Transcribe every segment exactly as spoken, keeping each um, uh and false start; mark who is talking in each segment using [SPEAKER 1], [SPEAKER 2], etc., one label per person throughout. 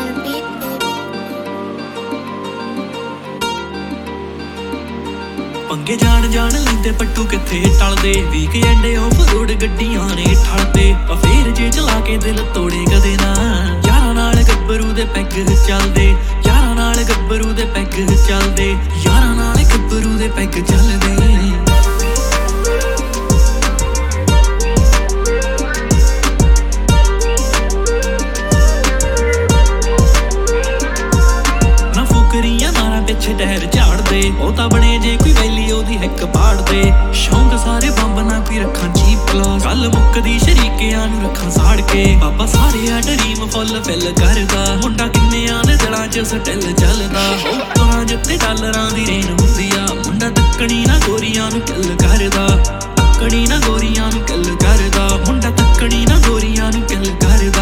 [SPEAKER 1] पंगे जान जान लेंदे पट्टू किथे टलदे वीकेंड ऑफ रोड गड्डियां ने ठलदे अफेर जे चला के दिल तोड़े कदे ना यारां नाल गब्बरू दे पैग चलदे यारां नाल गब्बरू दे पैग चलदे यारां नाल गब्बरू दे पैग चलदे पिछे टहर झाड़ दे ओ तां बने जे कोई वैली ओदी हिक पाड़ दे शौक सारे बंब ना कोई रखां चीप क्लास गल मुक्कदी शरीकियां नूं रखां साड़ के बाबा सारे आ ड्रीम फुल फिल करदा मुंडा किन्नियां दे दिलां च सटिल चलदा ओ तुहां जित्ते डॉलरां दी रेन हुंदी आ मुंडा तक्कणी ना गोरियां नूं किल करदा तक्कणी ना गोरियां नूं किल करदा मुंडा तक्कणी ना गोरियां नूं किल करदा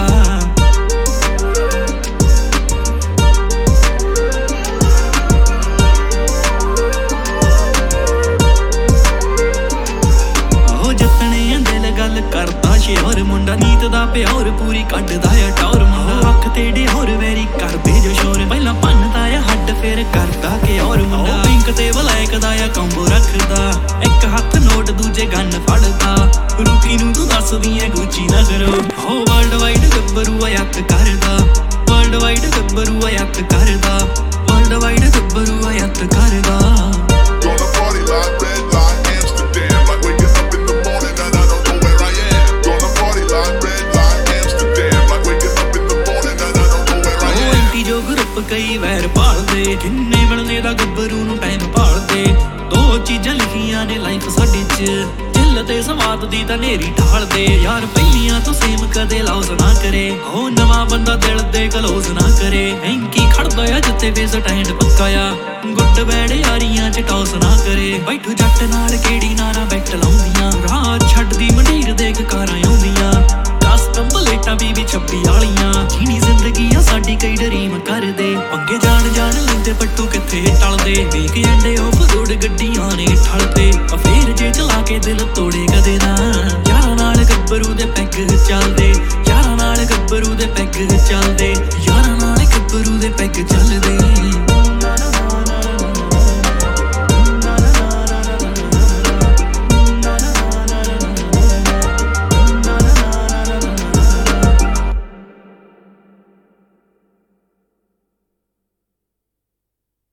[SPEAKER 1] करदा शेर मुंडा नीत दा प्योर पूरी कड्डदा आ टौर मुंडा अख तेड़े होर वैरी करदे जो शोर पहला भन्नदा आ हड्ड फिर करदा के और मुंडा पिंक ते ब्लैक दा आ कंबो रखदा एक हत्थ नोट दूजे गन फड़दा रुकी नूं तू दसदी ऐ गुची ना करो हो वर्ल्ड वाइड गब्बरू आ यक करदा वर्ल्ड वाइड गब्बरू आ यक करदा वर्ल्ड वाइड गब्बरू आ यक करदा कई वैर भालदे जिन्ने मिलने दा गब्बरू नूं टाइम भालदे दो चीजां लिखियां ने लाइफ साडी च दिल ते स्वाद दी तां नेरी ढालदे यार पहलियां तो सेम कदे लॉस ना करे हो नवां बंदा दिल दे क्लोज ना करे हैंकी खड़दा आ जिथे वे स्टैंड पक्का आ गुੱਡ बैड यारियां च टॉस ना करे बैठू जट नाल केड़ी नारा बैठ लाउंदियां राह छड्डदी मंडीर देख कारां आउंदियां कस्टम बलेटा बीबी छब्बी वालियां जीनी जिंदगी आ साडी कई ड्रीम करदे पंगे जान जान लेंदे पट्टू किथे टलदे वीकेंड ऑफ रोड गड्डियां ने ठलदे अफेर जे चला के दिल तोड़े